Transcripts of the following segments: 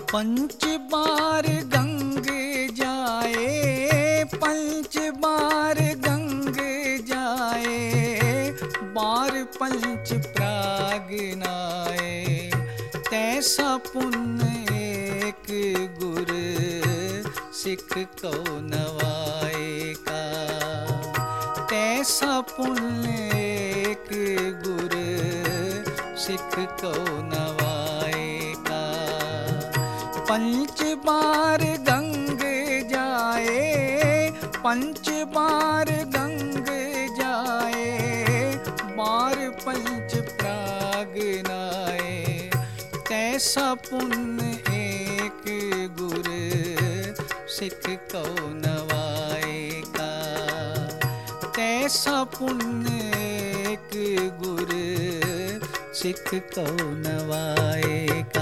पंच बार गंगे जाए, पंच बार गंगे जाए, बार पंच प्राग नाए। तैसा पुण्य एक गुर सिख को नवाए का। तैसा पुण्य एक गुर सिख को नवाए का। पंच बार गंगे जाए, पंच बार गंगे जाए, बार पंच प्राग नाए। तैसा पुण्य एक गुर सिख को नवाए का। तैसा पुण्य एक गुर सिख को नवाए का।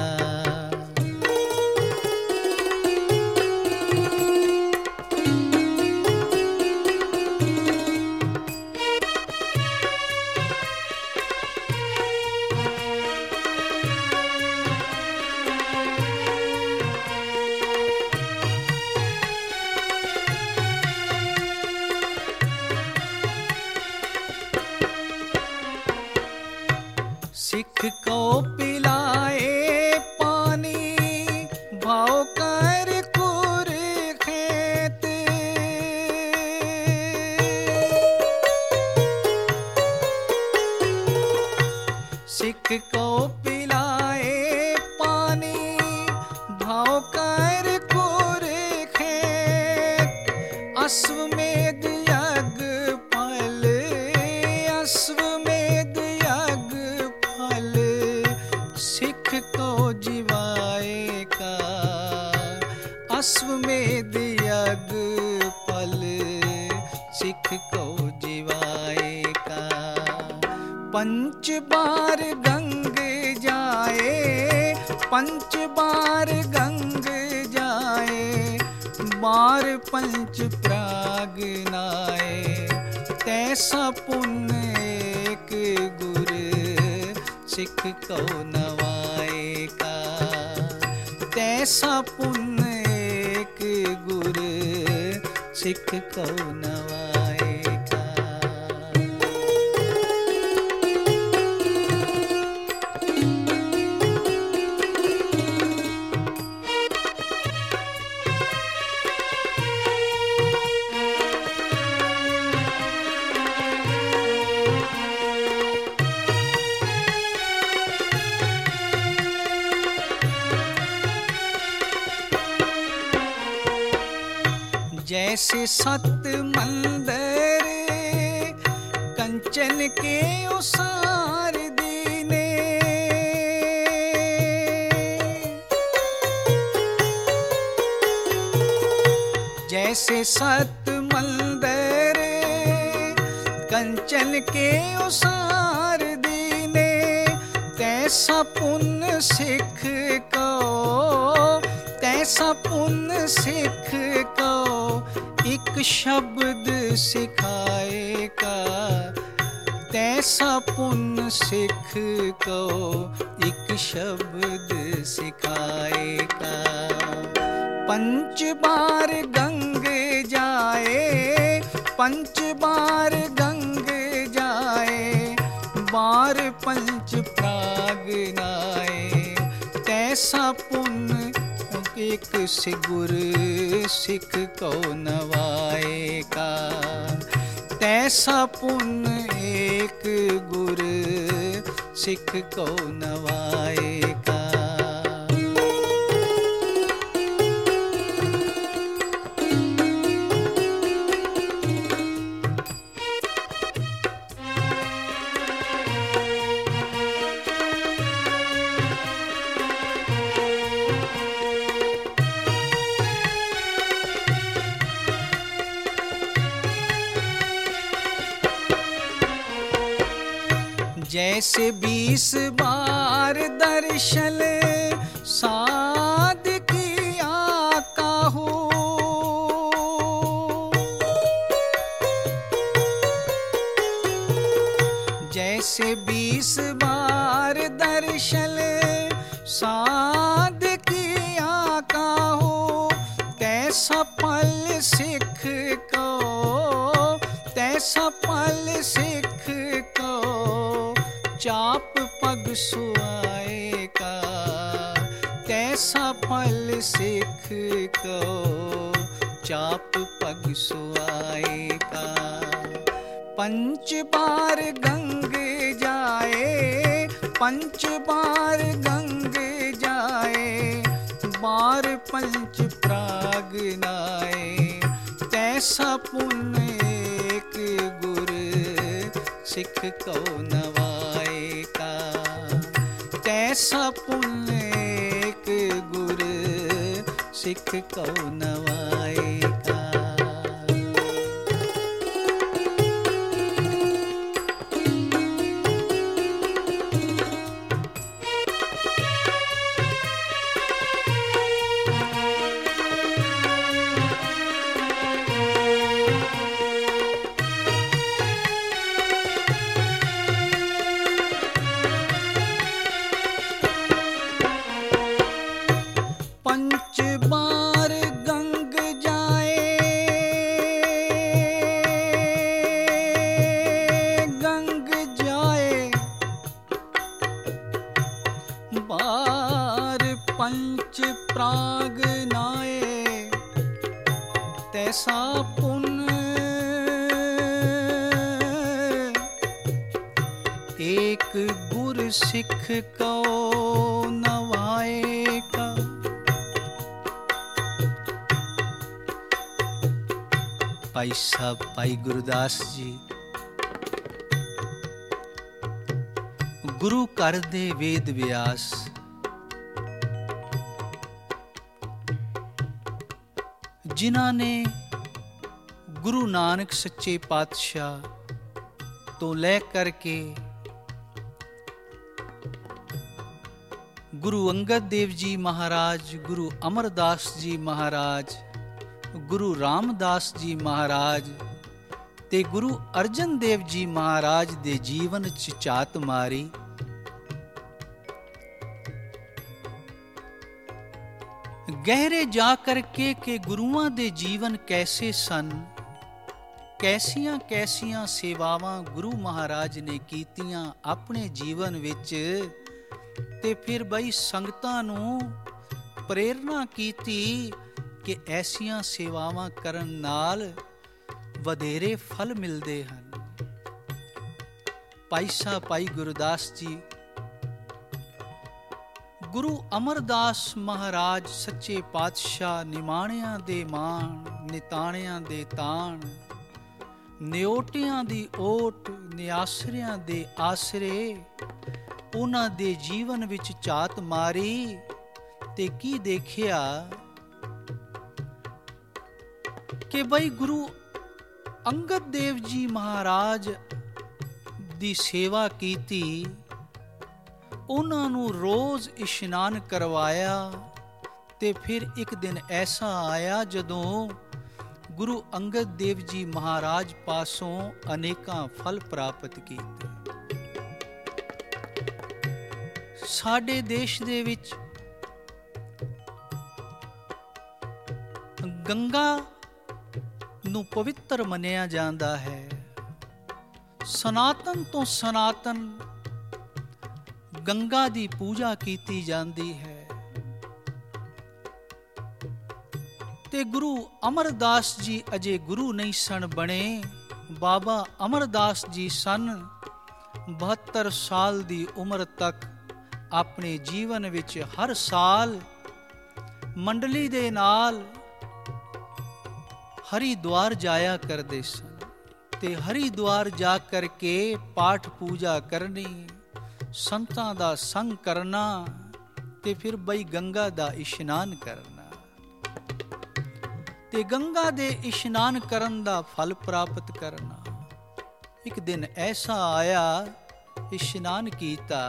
सिख को पिलाए पानी, भाव कर कुर खेत। सिख को पिलाए पानी, भाव कर कुर खेत। अश्वमेध यज्ञ फल, अश्वमेध यज्ञ फल, सिख को जिवाए का। अश्वमेध यज्ञ फल, सिख को जिवाए का। पंच बार गंगे जाए, पंच बार गंगे जाए, बार पंच प्राग नाए। तैसा पुण्य एक गुर सिख को नवाए का। तैसा पुण्य एक गुर सिख को नवाए का। जैसे सत मंदिर कंचन के उसार दीने, जैसे सत मंदिर कंचन के उसार दीने। तैसा पुण्य सिख को, तैसा पुण्य सिख को एक शब्द सिखाए का। तैसा पुण्य सिख को एक शब्द सिखाए का। पंच बार गंगे जाए, पंच बार गंगे जाए, बार पंच प्राग नाए। तैसा पुण्य एक से गुर सिख को नवाए का। तैसा पुण्य एक गुर सिख को नवाए का। जैसे 20 बार दर्शन साध किया काहू, जैसे 20 बार दर्शन साध किया ਤੈਸਾ ਫਲ ਸਿੱਖ ਕੋ, ਤੈਸਾ ਫਲ ਸਿੱਖ ਕੋ, ਚਾਪ ਪਗ ਸੁਆਏ ਕਾ। ਤੈਸਾ ਫਲ ਸਿੱਖ ਕੋ, ਚਾਪ ਪਗ ਸੁਆਏ ਕਾ। पंच बार गंग जाए, पंच बार गंग जाए, बार पंच प्राग नाए। तैसा पुण्य एक गुर सिख को नवाए का। तैसा पुण्य एक गुर सिख को नवाए का। पंच बार गंग जाए, गंग जाए, बार पंच प्राग नाए। तैसा पुण्य एक गुर सिख को नवाए का। ਭਾਈ ਸਾਹਿਬ ਭਾਈ ਗੁਰਦਾਸ ਜੀ ਗੁਰੂ ਘਰ ਦੇ ਵੇਦ ਵਿਆਸ, ਜਿਨ੍ਹਾਂ ਨੇ ਗੁਰੂ ਨਾਨਕ ਸੱਚੇ ਪਾਤਸ਼ਾਹ ਤੋਂ ਲੈ ਕਰਕੇ ਗੁਰੂ ਅੰਗਦ ਦੇਵ ਜੀ ਮਹਾਰਾਜ, ਗੁਰੂ ਅਮਰਦਾਸ ਜੀ ਮਹਾਰਾਜ, ਗੁਰੂ ਰਾਮਦਾਸ ਜੀ ਮਹਾਰਾਜ ਤੇ ਗੁਰੂ ਅਰਜਨ ਦੇਵ ਜੀ ਮਹਾਰਾਜ ਦੇ ਜੀਵਨ 'ਚ ਝਾਤ ਮਾਰੀ। ਗਹਿਰੇ ਜਾ ਕਰਕੇ ਕਿ ਗੁਰੂਆਂ ਦੇ ਜੀਵਨ ਕੈਸੇ ਸਨ, ਕੈਸੀਆਂ ਕੈਸੀਆਂ ਸੇਵਾਵਾਂ ਗੁਰੂ ਮਹਾਰਾਜ ਨੇ ਕੀਤੀਆਂ ਆਪਣੇ ਜੀਵਨ ਵਿੱਚ, ਤੇ ਫਿਰ ਬਈ ਸੰਗਤਾਂ ਨੂੰ ਪ੍ਰੇਰਨਾ ਕੀਤੀ ਕਿ ਐਸੀਆਂ ਸੇਵਾਵਾਂ ਕਰਨ ਨਾਲ ਵਧੇਰੇ ਫਲ ਮਿਲਦੇ ਹਨ। ਭਾਈ ਸਾਹਿਬ ਭਾਈ ਗੁਰਦਾਸ ਜੀ ਗੁਰੂ ਅਮਰਦਾਸ ਮਹਾਰਾਜ ਸੱਚੇ ਪਾਤਸ਼ਾਹ ਨਿਮਾਣਿਆਂ ਦੇ ਮਾਣ, ਨਿਤਾਣਿਆਂ ਦੇ ਤਾਣ, ਨਿਓਟਿਆਂ ਦੀ ਓਟ, ਨਿਆਸਰਿਆਂ ਦੇ ਆਸਰੇ, ਉਹਨਾਂ ਦੇ ਜੀਵਨ ਵਿੱਚ ਝਾਤ ਮਾਰੀ ਤੇ ਕੀ ਦੇਖਿਆ ਕਿ ਬਈ ਗੁਰੂ ਅੰਗਦ ਦੇਵ ਜੀ ਮਹਾਰਾਜ ਦੀ ਸੇਵਾ ਕੀਤੀ, ਉਹਨਾਂ ਨੂੰ ਰੋਜ਼ ਇਸ਼ਨਾਨ ਕਰਵਾਇਆ। ਤੇ ਫਿਰ ਇੱਕ ਦਿਨ ਐਸਾ ਆਇਆ ਜਦੋਂ ਗੁਰੂ ਅੰਗਦ ਦੇਵ ਜੀ ਮਹਾਰਾਜ ਪਾਸੋਂ ਅਨੇਕਾਂ ਫਲ ਪ੍ਰਾਪਤ ਕੀਤੇ। ਸਾਡੇ ਦੇਸ਼ ਦੇ ਵਿੱਚ ਗੰਗਾ ਨੂੰ ਪਵਿੱਤਰ ਮੰਨਿਆ ਜਾਂਦਾ ਹੈ। ਸਨਾਤਨ ਤੋਂ ਸਨਾਤਨ ਗੰਗਾ ਦੀ ਪੂਜਾ ਕੀਤੀ ਜਾਂਦੀ ਹੈ। ਤੇ ਗੁਰੂ ਅਮਰਦਾਸ ਜੀ ਅਜੇ ਗੁਰੂ ਨਹੀਂ ਸਨ ਬਣੇ, ਬਾਬਾ ਅਮਰਦਾਸ ਜੀ ਸਨ। 72 ਸਾਲ ਦੀ ਉਮਰ ਤੱਕ ਆਪਣੇ ਜੀਵਨ ਵਿੱਚ ਹਰ ਸਾਲ ਮੰਡਲੀ ਦੇ ਨਾਲ ਹਰਿਦੁਆਰ ਜਾਇਆ ਕਰਦੇ ਸਨ ਤੇ ਹਰਿਦੁਆਰ ਜਾ ਕਰਕੇ ਪਾਠ ਪੂਜਾ ਕਰਨੀ, ਸੰਤਾਂ ਦਾ ਸੰਗ ਕਰਨਾ ਤੇ ਫਿਰ ਬਈ ਗੰਗਾ ਦਾ ਇਸ਼ਨਾਨ ਕਰਨਾ। ਤੇ ਗੰਗਾ ਦੇ ਇਸ਼ਨਾਨ ਕਰਨ ਦਾ ਫਲ ਪ੍ਰਾਪਤ ਕਰਨਾ। ਇੱਕ ਦਿਨ ਐਸਾ ਆਇਆ, ਇਸ਼ਨਾਨ ਕੀਤਾ,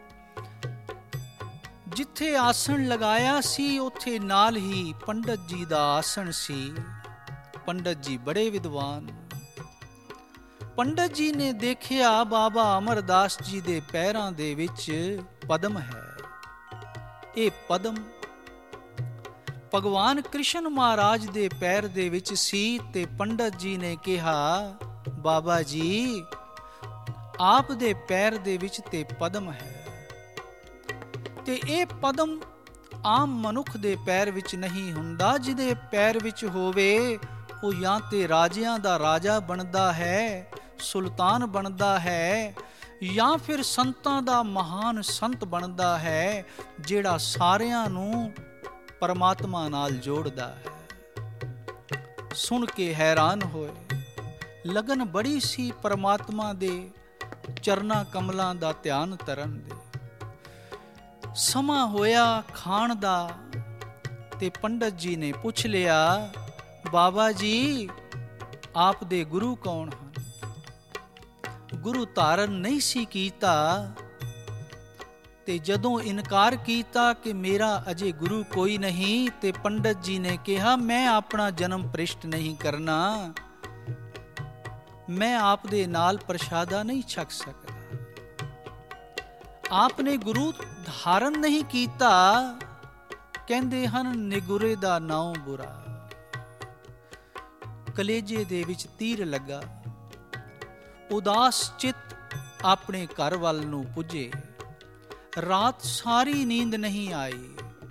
ਜਿੱਥੇ ਆਸਣ ਲਗਾਇਆ ਸੀ ਉੱਥੇ ਨਾਲ ਹੀ ਪੰਡਤ ਜੀ ਦਾ ਆਸਣ ਸੀ। ਪੰਡਤ ਜੀ ਬੜੇ ਵਿਦਵਾਨ। ਪੰਡਤ ਜੀ ਨੇ ਦੇਖਿਆ ਬਾਬਾ ਅਮਰਦਾਸ ਜੀ ਦੇ ਪੈਰਾਂ ਦੇ ਵਿੱਚ ਪਦਮ ਹੈ। ਇਹ ਪਦਮ ਭਗਵਾਨ ਕ੍ਰਿਸ਼ਨ ਮਹਾਰਾਜ ਦੇ ਪੈਰ ਦੇ ਵਿੱਚ ਸੀ ਤੇ ਪੰਡਤ ਜੀ ਨੇ ਕਿਹਾ, ਬਾਬਾ ਜੀ ਆਪ ਦੇ ਪੈਰ ਦੇ ਵਿੱਚ ਤੇ ਪਦਮ ਹੈ, ਤੇ ਇਹ ਪਦਮ ਆਮ ਮਨੁੱਖ ਦੇ ਪੈਰ ਵਿੱਚ ਨਹੀਂ ਹੁੰਦਾ। ਜਿਹਦੇ ਪੈਰ ਵਿੱਚ ਹੋਵੇ ਉਹ ਜਾਂ ਤੇ ਰਾਜਿਆਂ ਦਾ ਰਾਜਾ ਬਣਦਾ ਹੈ, ਸੁਲਤਾਨ ਬਣਦਾ ਹੈ, ਜਾਂ ਫਿਰ ਸੰਤਾਂ ਦਾ ਮਹਾਨ ਸੰਤ ਬਣਦਾ ਹੈ, ਜਿਹੜਾ ਸਾਰਿਆਂ ਨੂੰ ਪਰਮਾਤਮਾ ਨਾਲ ਜੋੜਦਾ ਹੈ। ਸੁਣ ਕੇ ਹੈਰਾਨ ਹੋਏ। ਲਗਨ ਬੜੀ ਸੀ ਪਰਮਾਤਮਾ ਦੇ ਚਰਨਾਂ ਕਮਲਾਂ ਦਾ ਧਿਆਨ ਧਰਨ ਦੇ। ਸਮਾਂ ਹੋਇਆ ਖਾਣ ਦਾ ਤੇ ਪੰਡਤ ਜੀ ਨੇ ਪੁੱਛ ਲਿਆ, ਬਾਬਾ ਜੀ ਆਪ ਦੇ ਗੁਰੂ ਕੌਣ ਹਨ? ਗੁਰੂ ਧਾਰਨ ਨਹੀਂ ਸੀ ਕੀਤਾ, ਤੇ ਜਦੋਂ ਇਨਕਾਰ ਕੀਤਾ ਕਿ ਮੇਰਾ ਅਜੇ ਗੁਰੂ ਕੋਈ ਨਹੀਂ, ਤੇ ਪੰਡਤ ਜੀ ਨੇ ਕਿਹਾ, ਮੈਂ ਆਪਣਾ ਜਨਮ ਭ੍ਰਿਸ਼ਟ ਨਹੀਂ ਕਰਨਾ, ਮੈਂ ਆਪ ਦੇ ਨਾਲ ਪ੍ਰਸ਼ਾਦਾ ਨਹੀਂ ਛਕ ਸਕਦਾ। ਆਪ ਨੇ ਗੁਰੂ ਧਾਰਨ ਨਹੀਂ ਕੀਤਾ, ਕਹਿੰਦੇ ਹਨ ਨਿਗੁਰੇ ਦਾ ਨਾਉ ਬੁਰਾ। ਕਲੇਜੇ ਦੇ ਵਿੱਚ ਤੀਰ ਲੱਗਾ। ਉਦਾਸ ਚਿੱਤ ਆਪਣੇ ਘਰ ਵੱਲ ਨੂੰ ਪੁੱਜੇ। ਰਾਤ ਸਾਰੀ ਨੀਂਦ ਨਹੀਂ ਆਈ,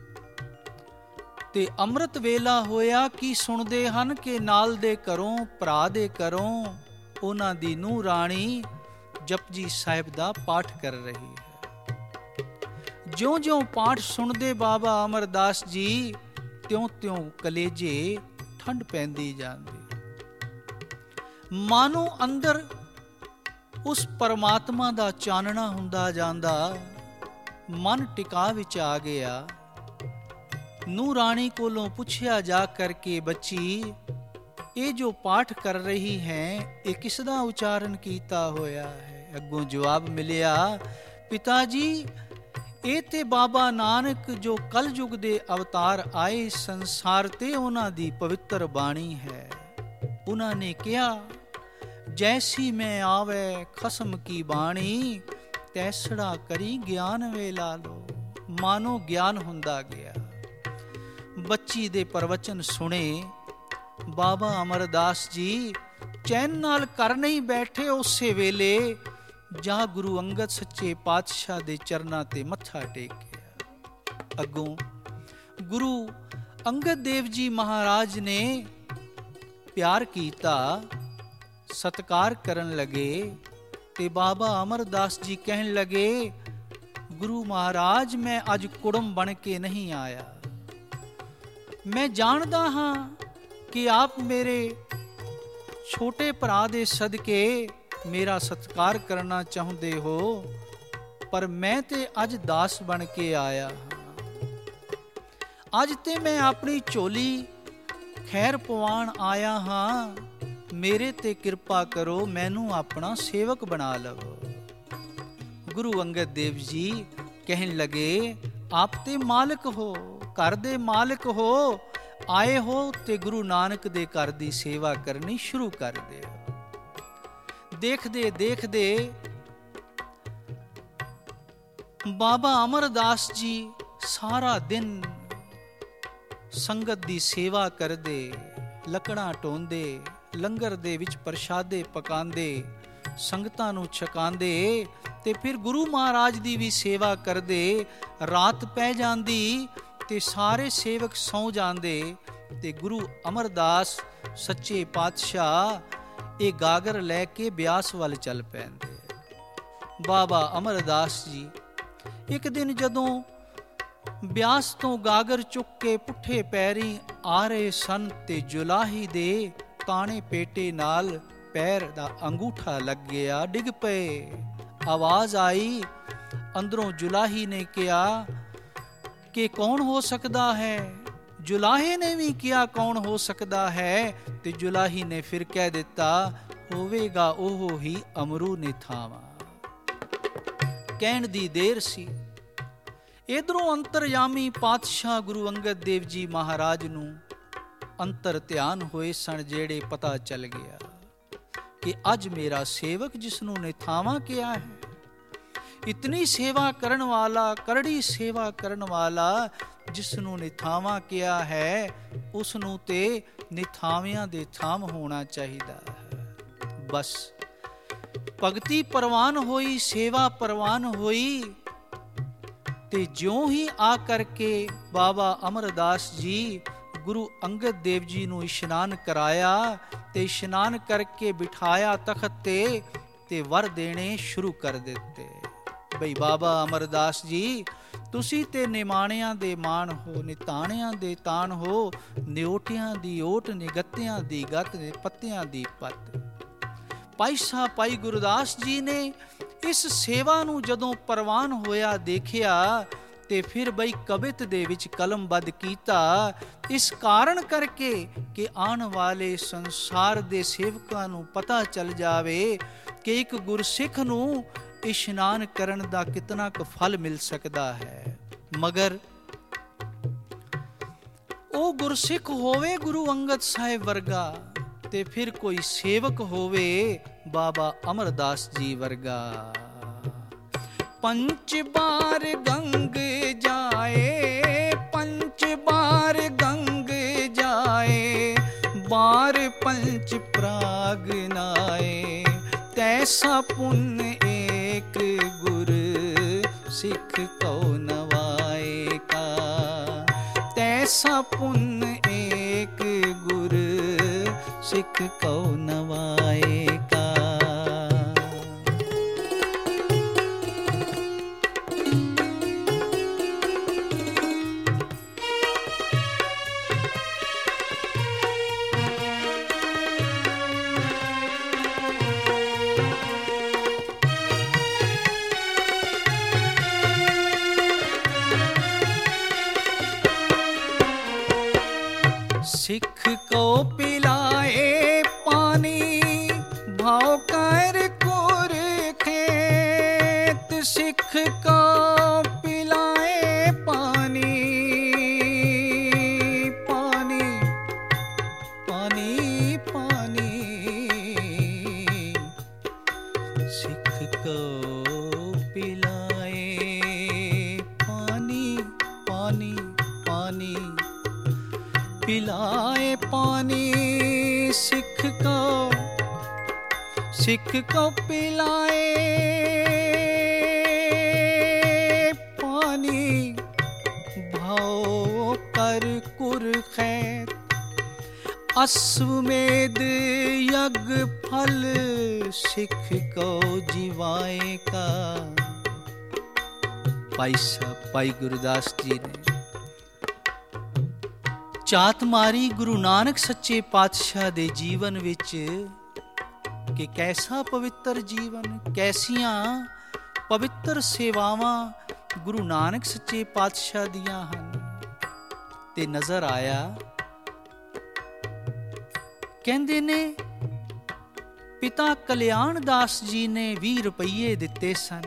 ਤੇ ਅੰਮ੍ਰਿਤ ਵੇਲਾ ਹੋਇਆ। ਕੀ ਸੁਣਦੇ ਹਨ ਕਿ ਨਾਲ ਦੇ ਘਰੋਂ, ਭਰਾ ਦੇ ਘਰੋਂ, ਉਹਨਾਂ ਦੀ ਨੂੰਹ ਰਾਣੀ ਜਪਜੀ ਸਾਹਿਬ ਦਾ ਪਾਠ ਕਰ ਰਹੀ ਹੈ। ਜਿਉਂ-ਜਿਉਂ ਪਾਠ ਸੁਣਦੇ ਬਾਬਾ ਅਮਰਦਾਸ ਜੀ, ਤਿਉਂ-ਤਿਉਂ ਕਲੇਜੇ ਠੰਡ ਪੈਂਦੀ ਜਾਂਦੀ। ਮਾਨੋ ਅੰਦਰ ਉਸ ਪਰਮਾਤਮਾ ਦਾ ਚਾਨਣਾ ਹੁੰਦਾ ਜਾਂਦਾ। ਮਨ ਟਿਕਾ ਵਿੱਚ ਆ ਗਿਆ। ਨੂੰਹ ਰਾਣੀ ਕੋਲੋਂ ਪੁੱਛਿਆ ਜਾ ਕਰਕੇ, ਬੱਚੀ ਇਹ ਜੋ ਪਾਠ ਕਰ ਰਹੀ ਹੈ ਇਹ ਕਿਸ ਦਾ ਉਚਾਰਨ ਕੀਤਾ ਹੋਇਆ ਹੈ? ਅੱਗੋਂ ਜਵਾਬ ਮਿਲਿਆ, ਪਿਤਾ ਜੀ ਇਹ ਤੇ ਬਾਬਾ ਨਾਨਕ ਜੋ ਕਲਯੁਗ ਦੇ ਅਵਤਾਰ ਆਏ ਸੰਸਾਰ ਤੇ, ਉਹਨਾਂ ਦੀ ਪਵਿੱਤਰ ਬਾਣੀ ਹੈ। ਉਹਨਾਂ ਨੇ ਕਿਹਾ, ਜੈਸੀ ਮੈਂ ਆਵੇ ਖਸਮ ਕੀ ਬਾਣੀ, ਤੈਸੜਾ ਕਰੀ ਗਿਆਨ ਵੇ ਲਾ ਲੋ। ਮਾਨੋ ਗਿਆਨ ਹੁੰਦਾ ਗਿਆ। ਬੱਚੀ ਦੇ ਪ੍ਰਵਚਨ ਸੁਣੇ। ਬਾਬਾ ਅਮਰਦਾਸ ਜੀ ਚੈਨ ਨਾਲ ਕਰ ਨਹੀਂ ਬੈਠੇ। ਉਸੇ ਵੇਲੇ ਜਾਂ ਗੁਰੂ ਅੰਗਦ ਸੱਚੇ ਪਾਤਸ਼ਾਹ ਦੇ ਚਰਨਾਂ ਤੇ ਮੱਥਾ ਟੇਕਿਆ। ਅੱਗੋਂ ਗੁਰੂ ਅੰਗਦ ਦੇਵ ਜੀ ਮਹਾਰਾਜ ਨੇ ਪਿਆਰ ਕੀਤਾ, ਸਤਿਕਾਰ ਕਰਨ ਲੱਗੇ, ਤੇ ਬਾਬਾ ਅਮਰਦਾਸ ਜੀ ਕਹਿਣ ਲੱਗੇ, ਗੁਰੂ ਮਹਾਰਾਜ ਮੈਂ ਅੱਜ ਕੁੜਮ ਬਣ ਕੇ ਨਹੀਂ ਆਇਆ। ਮੈਂ ਜਾਣਦਾ ਹਾਂ ਕਿ ਆਪ ਮੇਰੇ ਛੋਟੇ ਭਰਾ ਦੇ ਸਦਕੇ ਮੇਰਾ ਸਤਿਕਾਰ ਕਰਨਾ ਚਾਹੁੰਦੇ ਹੋ, ਪਰ ਮੈਂ ਤੇ ਅੱਜ ਦਾਸ ਬਣ ਕੇ ਆਇਆ ਹਾਂ। ਅੱਜ ਤੇ ਮੈਂ ਆਪਣੀ ਝੋਲੀ ਖੈਰ ਪਵਾਉਣ ਆਇਆ ਹਾਂ। ਮੇਰੇ ਤੇ ਕਿਰਪਾ ਕਰੋ, ਮੈਨੂੰ ਆਪਣਾ ਸੇਵਕ ਬਣਾ ਲਵੋ। ਗੁਰੂ ਅੰਗਦ ਦੇਵ ਜੀ ਕਹਿਣ ਲੱਗੇ, ਆਪ ਤੇ ਮਾਲਕ ਹੋ, ਘਰ ਦੇ ਮਾਲਕ ਹੋ, ਆਏ ਹੋ ਤੇ ਗੁਰੂ ਨਾਨਕ ਦੇ ਘਰ ਦੀ ਸੇਵਾ ਕਰਨੀ ਸ਼ੁਰੂ ਕਰ ਦਿਓ। ਦੇਖਦੇ ਦੇਖਦੇ ਬਾਬਾ ਅਮਰਦਾਸ ਜੀ ਸਾਰਾ ਦਿਨ ਸੰਗਤ ਦੀ ਸੇਵਾ ਕਰਦੇ, ਲੱਕੜਾਂ ਢੋਂਦੇ, ਲੰਗਰ ਦੇ ਵਿੱਚ ਪ੍ਰਸ਼ਾਦੇ ਪਕਾਉਂਦੇ, ਸੰਗਤਾਂ ਨੂੰ ਛਕਾਉਂਦੇ, ਤੇ ਫਿਰ ਗੁਰੂ ਮਹਾਰਾਜ ਦੀ ਵੀ ਸੇਵਾ ਕਰਦੇ। ਰਾਤ ਪੈ ਜਾਂਦੀ ਤੇ ਸਾਰੇ ਸੇਵਕ ਸੌਂ ਜਾਂਦੇ, ਤੇ ਗੁਰੂ ਅਮਰਦਾਸ ਸੱਚੇ ਪਾਤਸ਼ਾਹ ਇਹ ਗਾਗਰ ਲੈ ਕੇ ਬਿਆਸ ਵੱਲ ਚੱਲ ਪੈਂਦੇ। ਬਾਬਾ ਅਮਰਦਾਸ ਜੀ ਇੱਕ ਦਿਨ ਜਦੋਂ ਬਿਆਸ ਤੋਂ ਗਾਗਰ ਚੁੱਕ ਕੇ ਪੁੱਠੇ ਪੈਰੀ ਆ ਰਹੇ ਸਨ, ਤੇ ਜੁਲਾਹੀ ਦੇ ਤਾਣੇ ਪੇਟੇ ਨਾਲ ਪੈਰ ਦਾ ਅੰਗੂਠਾ ਲੱਗ ਗਿਆ, ਡਿੱਗ ਪਏ। ਆਵਾਜ਼ ਆਈ ਅੰਦਰੋਂ। ਜੁਲਾਹੀ ਨੇ ਕਿਹਾ ਕਿ ਕੌਣ ਹੋ ਸਕਦਾ ਹੈ? ਜੁਲਾਹੇ ਨੇ ਵੀ ਕਿਹਾ ਕੌਣ ਹੋ ਸਕਦਾ ਹੈ, ਤੇ ਜੁਲਾਹੀ ਨੇ ਫਿਰ ਕਹਿ ਦਿੱਤਾ, ਹੋਵੇਗਾ ਉਹ ਹੀ ਅਮਰੂ ਨਿਥਾਵਾ। ਕਹਿਣ ਦੀ ਦੇਰ ਸੀ। ਇਧਰੋਂ ਅੰਤਰਯਾਮੀ ਪਾਤਸ਼ਾਹ ਗੁਰੂ ਅੰਗਦ ਦੇਵ ਜੀ ਮਹਾਰਾਜ ਨੂੰ ਅੰਤਰ ਧਿਆਨ ਹੋਏ ਸਨ, ਜਿਹੜੇ ਪਤਾ ਚੱਲ ਗਿਆ ਕਿ ਅੱਜ ਮੇਰਾ ਸੇਵਕ ਜਿਸ ਨੂੰ ਨਿਥਾਵਾਂ ਕਿਹਾ ਹੈ, ਇਤਨੀ ਸੇਵਾ ਕਰਨ ਵਾਲਾ, ਕਰੜੀ ਸੇਵਾ ਕਰਨ ਵਾਲਾ, ਜਿਸ ਨੂੰ ਨਿਥਾਵਾਂ ਕਿਹਾ ਹੈ, ਉਸ ਨੂੰ ਤੇ ਨਿਥਾਵਿਆਂ ਦੇ ਥਾਮ ਹੋਣਾ ਚਾਹੀਦਾ ਹੈ। ਬਸ ਭਗਤੀ ਪ੍ਰਵਾਨ ਹੋਈ, ਸੇਵਾ ਪ੍ਰਵਾਨ ਹੋਈ, ਤੇ ਜਿਉਂ ਹੀ ਆ ਕਰਕੇ ਬਾਬਾ ਅਮਰਦਾਸ ਜੀ ਗੁਰੂ ਅੰਗਦ ਦੇਵ ਜੀ ਨੂੰ ਇਸ਼ਨਾਨ ਕਰਾਇਆ ਤੇ ਇਸ਼ਨਾਨ ਕਰਕੇ ਬਿਠਾਇਆ ਤਖਤ ਤੇ ਵਰ ਦੇਣੇ ਸ਼ੁਰੂ ਕਰ ਦਿੱਤੇ। ਬਈ ਬਾਬਾ ਅਮਰਦਾਸ ਜੀ, ਤੁਸੀਂ ਤੇ ਨਿਮਾਣਿਆਂ ਦੇ ਮਾਣ ਹੋ, ਨਿਤਾਣਿਆਂ ਦੇ ਤਾਣ ਹੋ, ਨਿਓਟਿਆਂ ਦੀ ਓਟ, ਨਿਗੱਤਿਆਂ ਦੀ ਗੱਤ, ਪੱਤਿਆਂ ਦੀ ਪੱਤ। ਭਾਈ ਸਾਹਿਬ ਭਾਈ ਗੁਰਦਾਸ ਜੀ ਨੇ ਇਸ ਸੇਵਾ ਨੂੰ ਜਦੋਂ ਪ੍ਰਵਾਨ ਹੋਇਆ ਦੇਖਿਆ ਤੇ ਫਿਰ ਬਈ ਕਵਿਤ ਦੇ ਵਿੱਚ ਕਲਮਬੱਧ ਕੀਤਾ, ਇਸ ਕਾਰਨ ਕਰਕੇ ਕਿ ਆਉਣ ਵਾਲੇ ਸੰਸਾਰ ਦੇ ਸੇਵਕਾਂ ਨੂੰ ਪਤਾ ਚੱਲ ਜਾਵੇ ਕਿ ਇੱਕ ਗੁਰਸਿੱਖ ਨੂੰ ਇਸ਼ਨਾਨ ਕਰਨ ਦਾ ਕਿਤਨਾ ਕੁ ਫਲ ਮਿਲ ਸਕਦਾ ਹੈ। ਮਗਰ ਉਹ ਗੁਰਸਿੱਖ ਹੋਵੇ ਗੁਰੂ ਅੰਗਦ ਸਾਹਿਬ ਵਰਗਾ, ਤੇ ਫਿਰ ਕੋਈ ਸੇਵਕ ਹੋਵੇ ਬਾਬਾ ਅਮਰਦਾਸ ਜੀ ਵਰਗਾ। ਪੰਚ ਬਾਰ ਗੰਗ ਜਾਏ, ਪੰਚ ਬਾਰ ਗੰਗ ਜਾਏ, ਬਾਰ ਪੰਚ ਪ੍ਰਾਗ ਨਾਏ, ਤੈਸਾ ਪੁੰਨ ਏਕ ਗੁਰ ਸਿੱਖ ਕਉ ਨਵਾਏ ਕਾ, ਤੈਸਾ ਪੁੰਨ ਏਕ ਗੁਰ ਸਿੱਖ ਕਉ ਨਵਾਏ ਕਾ। ਸਿੱਖ ਕੋ ਪਿਲਾਏ ਪਾਣੀ, ਭਾਉ ਕਰ ਕੁਰ ਖੇਤ, ਸਿੱਖ ਕੋ ਪਿਲਾਏ ਪਾਣੀ, ਪਾਣੀ ਪਾਣੀ ਪਾਣੀ, ਸਿੱਖ ਕੋ ਪਿਲਾਏ ਪਾਣੀ, ਪਾਣੀ ਪਾਣੀ, ਪਿਲਾਏ ਪਾਣੀ, ਸਿੱਖ ਕੋ ਪਿਲਾਏ ਪਾਣੀ, ਭਾਉ ਕਰ ਕੁਰ ਖੈਤ, ਅਸਵਮੇਧ ਯਗ ਫਲ, ਸਿੱਖ ਕੋ ਜਿਵਾਏ ਕਾ। ਭਾਈ ਸਾਹਿਬ ਭਾਈ ਗੁਰਦਾਸ ਜੀ ਨੇ ਝਾਤ ਮਾਰੀ ਗੁਰੂ ਨਾਨਕ ਸੱਚੇ ਪਾਤਸ਼ਾਹ ਦੇ ਜੀਵਨ ਵਿੱਚ ਕਿ ਕੈਸਾ ਪਵਿੱਤਰ ਜੀਵਨ, ਕੈਸੀਆਂ ਪਵਿੱਤਰ ਸੇਵਾਵਾਂ ਗੁਰੂ ਨਾਨਕ ਸੱਚੇ ਪਾਤਸ਼ਾਹ ਦੀਆਂ ਹਨ। ਤੇ ਨਜ਼ਰ ਆਇਆ, ਕਹਿੰਦੇ ਨੇ ਪਿਤਾ ਕਲਿਆਣ ਦਾਸ ਜੀ ਨੇ 20 ਰੁਪਈਏ ਦਿੱਤੇ ਸਨ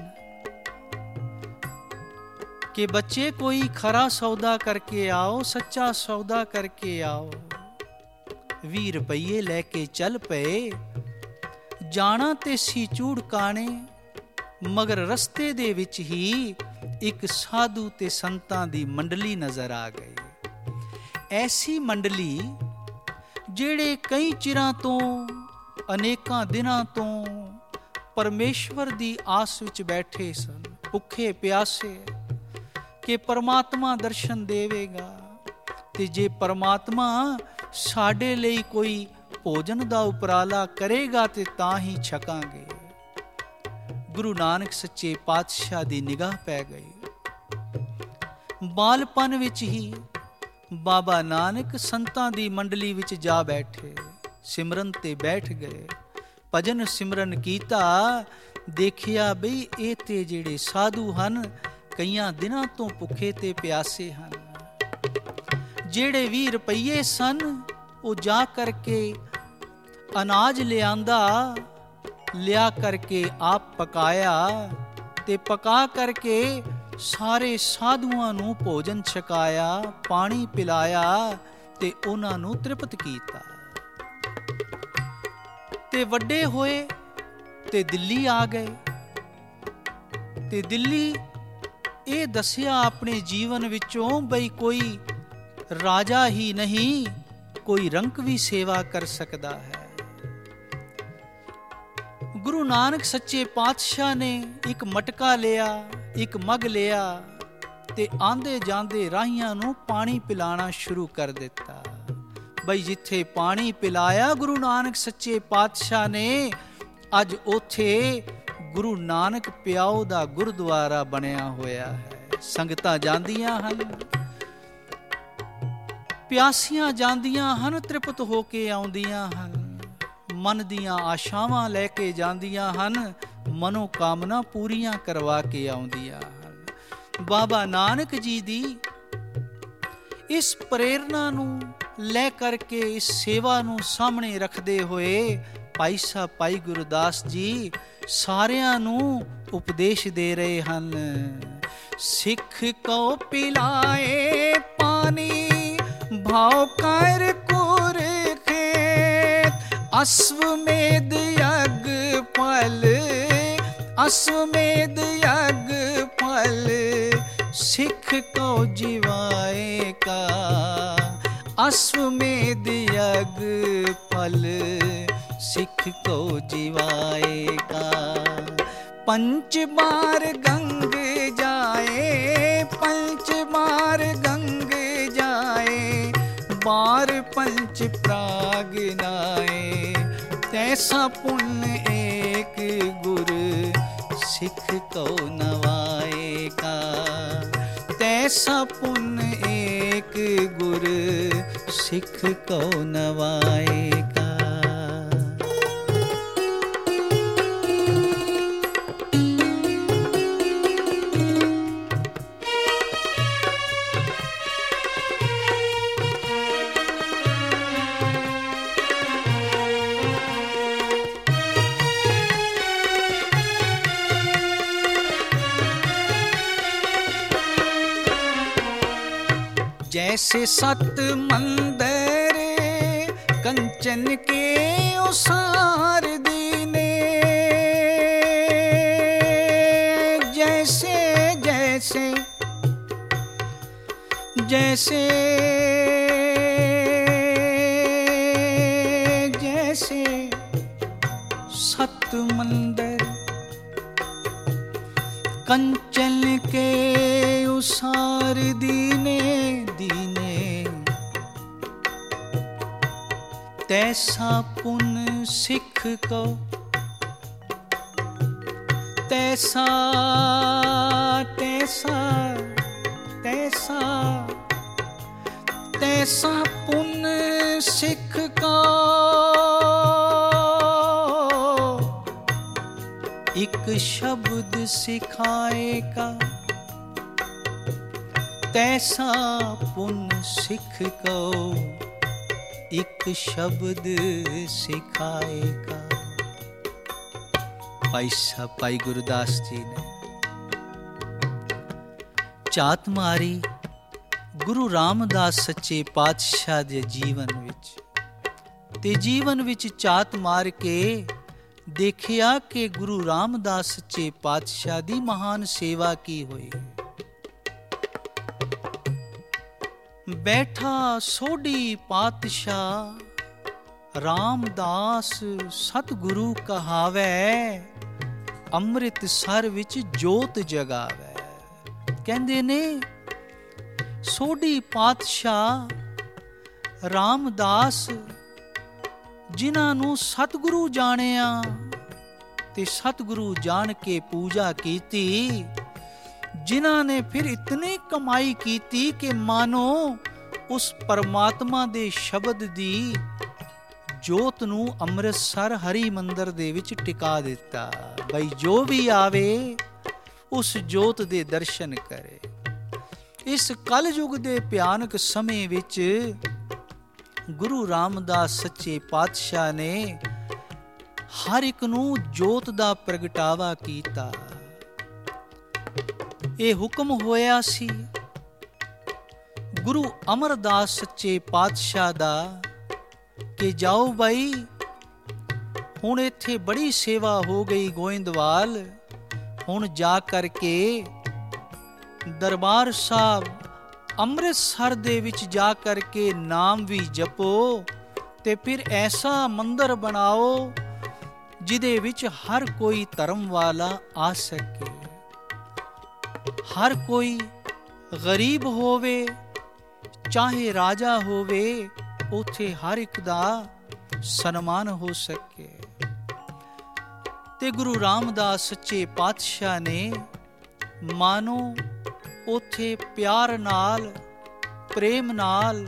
ਕਿ ਬੱਚੇ ਕੋਈ ਖਰਾ ਸੌਦਾ ਕਰਕੇ ਆਓ, ਸੱਚਾ ਸੌਦਾ ਕਰਕੇ ਆਓ। 20 ਰੁਪਈਏ ਲੈ ਕੇ ਚੱਲ ਪਏ। ਜਾਣਾ ਤੇ ਸੀ ਚੂੜਕਾਣੇ, ਮਗਰ ਰਸਤੇ ਦੇ ਵਿੱਚ ਹੀ ਇੱਕ ਸਾਧੂ ਤੇ ਸੰਤਾਂ ਦੀ ਮੰਡਲੀ ਨਜ਼ਰ ਆ ਗਈ। ਐਸੀ ਮੰਡਲੀ ਜਿਹੜੇ ਕਈ ਚਿਰਾਂ ਤੋਂ, ਅਨੇਕਾਂ ਦਿਨਾਂ ਤੋਂ ਪਰਮੇਸ਼ਵਰ ਦੀ ਆਸ ਵਿੱਚ ਬੈਠੇ ਸਨ, ਭੁੱਖੇ ਪਿਆਸੇ ਕਿ ਪਰਮਾਤਮਾ ਦਰਸ਼ਨ ਦੇਵੇਗਾ, ਤੇ ਜੇ ਪਰਮਾਤਮਾ ਸਾਡੇ ਲਈ ਕੋਈ ਭੋਜਨ ਦਾ ਉਪਰਾਲਾ ਕਰੇਗਾ ਤੇ ਤਾਂ ਹੀ ਛਕਾਂਗੇ। ਗੁਰੂ ਨਾਨਕ ਸੱਚੇ ਪਾਤਸ਼ਾਹ ਦੀ ਨਿਗਾਹ ਪੈ ਗਈ। ਬਾਲਪਨ ਵਿੱਚ ਹੀ ਬਾਬਾ ਨਾਨਕ ਸੰਤਾਂ ਦੀ ਮੰਡਲੀ ਵਿੱਚ ਜਾ ਬੈਠੇ, ਸਿਮਰਨ ਤੇ ਬੈਠ ਗਏ, ਭਜਨ ਸਿਮਰਨ ਕੀਤਾ। ਦੇਖਿਆ ਬਈ ਇਹ ਤੇ ਜਿਹੜੇ ਸਾਧੂ ਹਨ ਕਈਆਂ ਦਿਨਾਂ ਤੋਂ ਭੁੱਖੇ ਤੇ ਪਿਆਸੇ ਹਨ। ਜਿਹੜੇ 20 ਰੁਪਈਏ ਸਨ ਉਹ ਜਾ ਕਰਕੇ ਅਨਾਜ ਲਿਆ ਕਰਕੇ ਆਪ ਪਕਾਇਆ ਤੇ ਪਕਾ ਕਰਕੇ ਸਾਰੇ ਸਾਧੂਆਂ ਨੂੰ ਭੋਜਨ ਛਕਾਇਆ, ਪਾਣੀ ਪਿਲਾਇਆ ਤੇ ਉਹਨਾਂ ਨੂੰ ਤ੍ਰਿਪਤ ਕੀਤਾ। ਤੇ ਵੱਡੇ ਹੋਏ ਤੇ ਦਿੱਲੀ ਆ ਗਏ। ਤੇ ਦਿੱਲੀ ਇਹ ਦੱਸਿਆ ਆਪਣੇ ਜੀਵਨ ਵਿੱਚੋਂ ਬਈ ਕੋਈ ਰਾਜਾ ਹੀ ਨਹੀਂ, ਕੋਈ ਰੰਕ ਵੀ ਸੇਵਾ ਕਰ ਸਕਦਾ ਹੈ। ਗੁਰੂ ਨਾਨਕ ਸੱਚੇ ਪਾਤਸ਼ਾਹ ਨੇ ਇੱਕ ਮਟਕਾ ਲਿਆ, ਇੱਕ ਮੱਗ ਲਿਆ ਤੇ ਆਂਦੇ ਜਾਂਦੇ ਰਾਹੀਆਂ ਨੂੰ ਪਾਣੀ ਪਿਲਾਣਾ ਸ਼ੁਰੂ ਕਰ ਦਿੱਤਾ। ਬਈ ਜਿੱਥੇ ਪਾਣੀ ਪਿਲਾਇਆ ਗੁਰੂ ਨਾਨਕ ਸੱਚੇ ਪਾਤਸ਼ਾਹ ਨੇ, ਅੱਜ ਉੱਥੇ ਗੁਰੂ ਨਾਨਕ ਪਿਆਓ ਦਾ ਗੁਰਦੁਆਰਾ ਬਣਿਆ ਹੋਇਆ ਹੈ। ਸੰਗਤਾਂ ਜਾਂਦੀਆਂ ਹਨ, ਪਿਆਸੀਆਂ ਜਾਂਦੀਆਂ ਹਨ, ਤ੍ਰਿਪਤ ਹੋ ਕੇ ਆਉਂਦੀਆਂ ਹਨ, ਮਨ ਦੀਆਂ ਆਸ਼ਾਵਾਂ ਲੈ ਕੇ ਜਾਂਦੀਆਂ ਹਨ, ਮਨੋ ਕਾਮਨਾ ਪੂਰੀਆਂ ਕਰਵਾ ਕੇ ਆਉਂਦੀਆਂ ਹਨ। ਬਾਬਾ ਨਾਨਕ ਜੀ ਦੀ ਇਸ ਪ੍ਰੇਰਨਾ ਨੂੰ ਲੈ ਕਰਕੇ, ਇਸ ਸੇਵਾ ਨੂੰ ਸਾਹਮਣੇ ਰੱਖਦੇ ਹੋਏ ਭਾਈ ਸਾਹਿਬ ਭਾਈ ਗੁਰਦਾਸ ਜੀ ਸਾਰਿਆਂ ਨੂੰ ਉਪਦੇਸ਼ ਦੇ ਰਹੇ ਹਨ। ਸਿੱਖ ਕੋ ਪਿਲਾਏ ਪਾਣੀ, ਭਾਉ ਕਰ ਕੁਰ ਖੇਤ, ਅਸਵਮੇਧ ਯਗ ਫਲ, ਅਸਵਮੇਧ ਯਗ ਫਲ, ਸਿੱਖ ਕੋ ਜਿਵਾਏ ਕਾ, ਅਸਵਮੇਧ ਯਗ ਫਲ, ਸਿੱਖ ਕੋ ਜਿਵਾਏ ਕਾ। पंच बार गंग जाए, पंच बार गंग जाए, बार पंच प्राग नाए, तैसा पुण्य एक गुर सिख को नवाए का, तैसा पुण्य एक गुर सिख को नवाए का। जैसे सत मंदिर कंचन के उसार दीने, जैसे जैसे जैसे जैसे सत मंदिर कंचन के उसार दीने दीने, तैसा पुन सिख को, तैसा तैसा तैसा तैसा पुन सिख को, एक शब्द सिखाएगा, तैसा पुन सिख को एक शब्द सिखाएगा। भाई साहब भाई गुरदास जी ने ਝਾਤ ਮਾਰੀ ਗੁਰੂ ਰਾਮਦਾਸ ਸੱਚੇ ਪਾਤਸ਼ਾਹ ਦੇ ਜੀਵਨ ਵਿੱਚ, ਤੇ ਜੀਵਨ ਵਿੱਚ ਝਾਤ ਮਾਰ ਕੇ ਦੇਖਿਆ ਕਿ ਗੁਰੂ ਰਾਮਦਾਸ ਸੱਚੇ ਪਾਤਸ਼ਾਹ ਦੀ ਮਹਾਨ ਸੇਵਾ ਕੀ ਹੋਈ। ਬੈਠਾ ਸੋਢੀ ਪਾਤਸ਼ਾਹ ਰਾਮਦਾਸ ਸਤਿਗੁਰੂ ਕਹਾਵੈ, ਅੰਮ੍ਰਿਤਸਰ ਵਿੱਚ ਜੋਤ ਜਗਾਵੈ। ਕਹਿੰਦੇ ਨੇ ਸੋਢੀ ਪਾਤਸ਼ਾਹ ਰਾਮਦਾਸ ਜਿਨ੍ਹਾਂ ਨੂੰ ਸਤਿਗੁਰੂ ਜਾਣਿਆ ਤੇ ਸਤਿਗੁਰੂ ਜਾਣ ਕੇ ਪੂਜਾ ਕੀਤੀ, ਜਿਨ੍ਹਾਂ ਨੇ ਫਿਰ ਇਤਨੀ ਕਮਾਈ ਕੀਤੀ ਕਿ ਮਾਨੋ ਉਸ ਪਰਮਾਤਮਾ ਦੇ ਸ਼ਬਦ ਦੀ ਜੋਤ ਨੂੰ ਅੰਮ੍ਰਿਤਸਰ ਹਰੀ ਮੰਦਰ ਦੇ ਵਿੱਚ ਟਿਕਾ ਦਿੱਤਾ। ਬਈ ਜੋ ਵੀ ਆਵੇ ਉਸ ਜੋਤ ਦੇ ਦਰਸ਼ਨ ਕਰੇ। ਇਸ ਕਲਯੁਗ ਦੇ ਭਿਆਨਕ ਸਮੇਂ ਵਿੱਚ ਗੁਰੂ ਰਾਮਦਾਸ ਸੱਚੇ ਪਾਤਸ਼ਾਹ ਨੇ ਹਰ ਇੱਕ ਨੂੰ ਜੋਤ ਦਾ ਪ੍ਰਗਟਾਵਾ ਕੀਤਾ। ਇਹ ਹੁਕਮ ਹੋਇਆ ਸੀ ਗੁਰੂ ਅਮਰਦਾਸ ਸੱਚੇ ਪਾਤਸ਼ਾਹ ਦਾ ਕਿ ਜਾਓ ਬਾਈ, ਹੁਣ ਇੱਥੇ ਬੜੀ ਸੇਵਾ ਹੋ ਗਈ ਗੋਇੰਦਵਾਲ, ਹੁਣ ਜਾ ਕਰਕੇ ਦਰਬਾਰ ਸਾਹਿਬ ਅੰਮ੍ਰਿਤਸਰ ਦੇ ਵਿੱਚ ਜਾ ਕਰਕੇ ਨਾਮ ਵੀ ਜਪੋ ਤੇ ਫਿਰ ਐਸਾ ਮੰਦਰ ਬਣਾਓ ਜਿਹਦੇ ਵਿੱਚ ਹਰ ਕੋਈ ਧਰਮ ਵਾਲਾ ਆ ਸਕੇ, ਹਰ ਕੋਈ ਗਰੀਬ ਹੋਵੇ ਚਾਹੇ ਰਾਜਾ ਹੋਵੇ, ਉੱਥੇ ਹਰ ਇੱਕ ਦਾ ਸਨਮਾਨ ਹੋ ਸਕੇ। ਤੇ ਗੁਰੂ ਰਾਮਦਾਸ ਸੱਚੇ ਪਾਤਸ਼ਾਹ ਨੇ ਮਾਨੋ ਉੱਥੇ ਪਿਆਰ ਨਾਲ, ਪ੍ਰੇਮ ਨਾਲ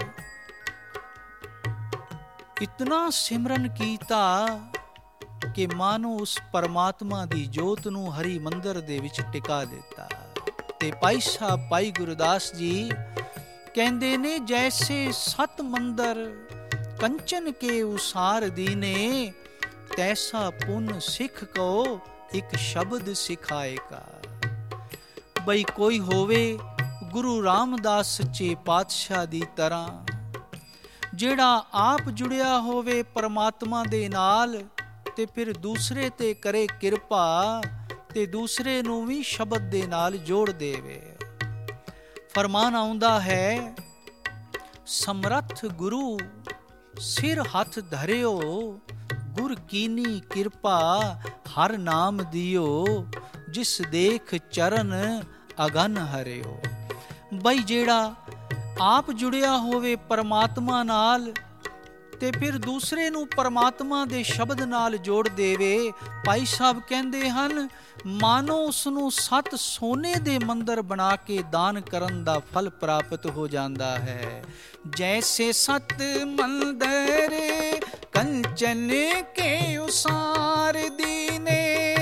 ਇਤਨਾ ਸਿਮਰਨ ਕੀਤਾ ਕਿ ਮਾਨੋ ਉਸ ਪਰਮਾਤਮਾ ਦੀ ਜੋਤ ਨੂੰ ਹਰੀ ਮੰਦਰ ਦੇ ਵਿੱਚ ਟਿਕਾ ਦਿੱਤਾ। ਤੇ ਭਾਈ ਸਾਹਿਬ ਭਾਈ ਗੁਰਦਾਸ ਜੀ ਕਹਿੰਦੇ ਨੇ, ਜੈਸੇ ਸਤ ਮੰਦਰ ਕੰਚਨ ਕੇ ਉਸਾਰ ਦੀਨੇ, ਤੈਸਾ ਪੁਨ ਸਿੱਖ ਕੋ ਇੱਕ ਸ਼ਬਦ ਸਿਖਾਏਗਾ। ਬਈ ਕੋਈ ਹੋਵੇ ਗੁਰੂ ਰਾਮਦਾਸ ਸੱਚੇ ਪਾਤਸ਼ਾਹ ਦੀ ਤਰ੍ਹਾਂ, ਜਿਹੜਾ ਆਪ ਜੁੜਿਆ ਹੋਵੇ ਪਰਮਾਤਮਾ ਦੇ ਨਾਲ ਤੇ ਫਿਰ ਦੂਸਰੇ ਤੇ ਕਰੇ ਕਿਰਪਾ ਤੇ ਦੂਸਰੇ ਨੂੰ ਵੀ ਸ਼ਬਦ ਦੇ ਨਾਲ ਜੋੜ ਦੇਵੇ। ਫਰਮਾਨ ਆਉਂਦਾ ਹੈ, ਸਮਰੱਥ ਗੁਰੂ ਸਿਰ ਹੱਥ ਧਰਿਓ, ਗੁਰ ਕੀਨੀ ਕਿਰਪਾ ਹਰ ਨਾਮ ਦਿਓ, ਜਿਸ ਦੇਖ ਚਰਨ ਅਗਨ ਹਰਿਓ। ਬਈ ਜਿਹੜਾ ਆਪ ਜੁੜਿਆ ਹੋਵੇ ਪਰਮਾਤਮਾ ਨਾਲ ਤੇ ਫਿਰ ਦੂਸਰੇ ਨੂੰ ਪਰਮਾਤਮਾ ਦੇ ਸ਼ਬਦ ਨਾਲ ਜੋੜ ਦੇਵੇ। ਭਾਈ ਸਾਹਿਬ ਕਹਿੰਦੇ ਹਨ, ਮਾਨੋ ਉਸ ਨੂੰ 7 ਸੋਨੇ ਦੇ ਮੰਦਰ ਬਣਾ ਕੇ ਦਾਨ ਕਰਨ ਦਾ ਫਲ ਪ੍ਰਾਪਤ ਹੋ ਜਾਂਦਾ ਹੈ। ਜੈਸੇ 7 ਮੰਦਰ ਕੰਚਨ ਕੇ ਉਸਾਰ ਦੀਨੇ,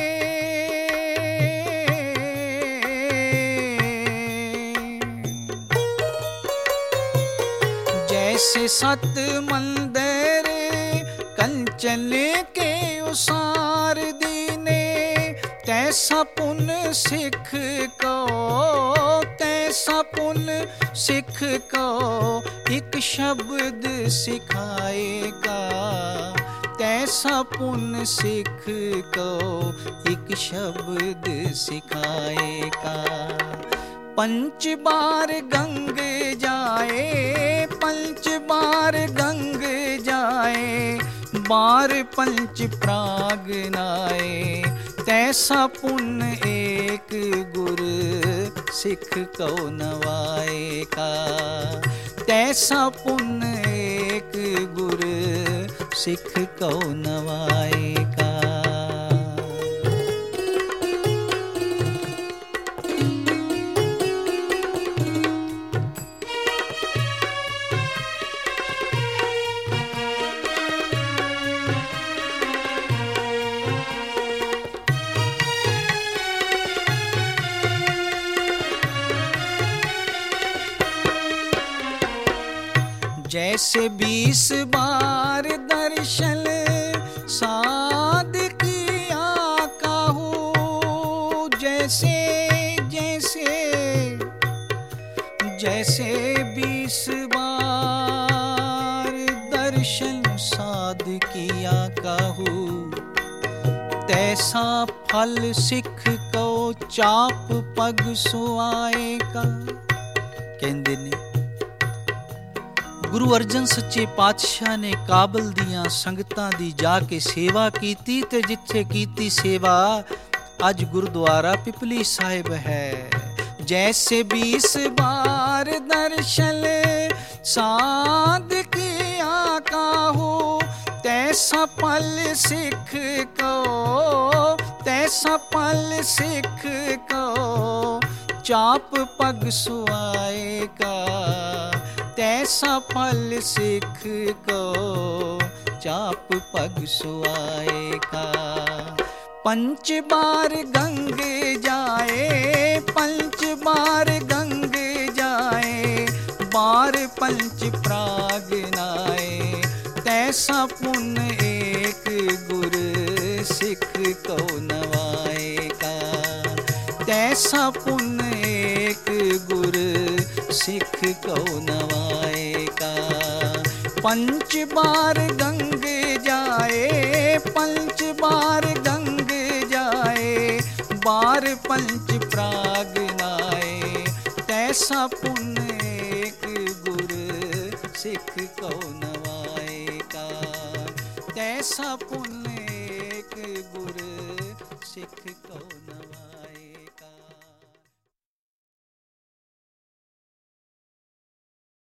जैसे 7 मंदिर कंचन के उसार दीने, तैसा पुन सिख को, तैसा पुन सिख को एक शब्द सिखाएगा, तैसा पुन सिख को एक शब्द सिखाएगा। 5 बार गंग जाए, 5 बार गंग जाए, बार पंच प्राग नाए, तैसा पुण्य एक गुर सिख को नवाएगा, तैसा पुण्य एक गुर सिख को नवाएगा। जैसे 20 बार दर्शन साध किया काहू, जैसे जैसे जैसे 20 बार दर्शन साध किया काहू, तैसा फल सिख को चाप पग सुआएगा। कहते ने ਗੁਰੂ ਅਰਜਨ ਸੱਚੇ ਪਾਤਸ਼ਾਹ ਨੇ ਕਾਬਲ ਦੀਆਂ ਸੰਗਤਾਂ ਦੀ ਜਾ ਕੇ ਸੇਵਾ ਕੀਤੀ ਤੇ ਜਿੱਥੇ ਕੀਤੀ ਸੇਵਾ ਅੱਜ ਗੁਰਦੁਆਰਾ ਪਿਪਲੀ ਸਾਹਿਬ ਹੈ। ਜੈਸੇ 20 ਬਾਰ ਦਰਸ਼ਨ ਸਾਧ ਕੀਆ ਕਾਹੂ, ਤੈਸਾ ਪਲ ਸਿੱਖ ਕੋ, ਤੈਸਾ ਪਲ ਸਿੱਖ ਕੋ ਚਾਪ ਪਗ ਸੁਆਏਗਾ, तैसा फल सिख को चाप पग सुआएगा। 5 बार गंग जाए, 5 बार गंग जाए, बार पंच प्राग नाए, तैसा पुण्य एक गुर सिख को नवाएगा, तैसा पुण्य एक गुर सिख को नवाएगा। 5 बार गंग जाए, 5 बार गंग जाए, बार पंच प्राग नाए, तैसा पुन एक गुर सिख को नवाए का, तैसा पुन एक गुर सिख को नवाए।